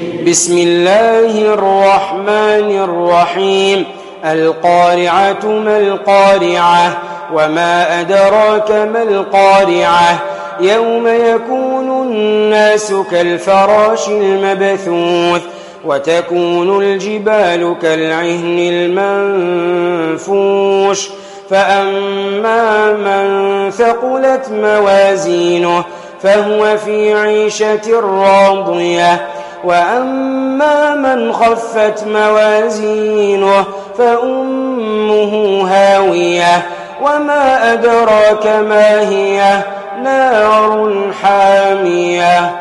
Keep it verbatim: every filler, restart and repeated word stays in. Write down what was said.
بسم الله الرحمن الرحيم القارعة ما القارعة وما أدراك ما القارعة يوم يكون الناس كالفراش المبثوث وتكون الجبال كالعهن المنفوش فأما من ثقلت موازينه فهو في عيشة راضية وأما من خفت موازينه فأمه هاوية وما أدراك ما هي نار حامية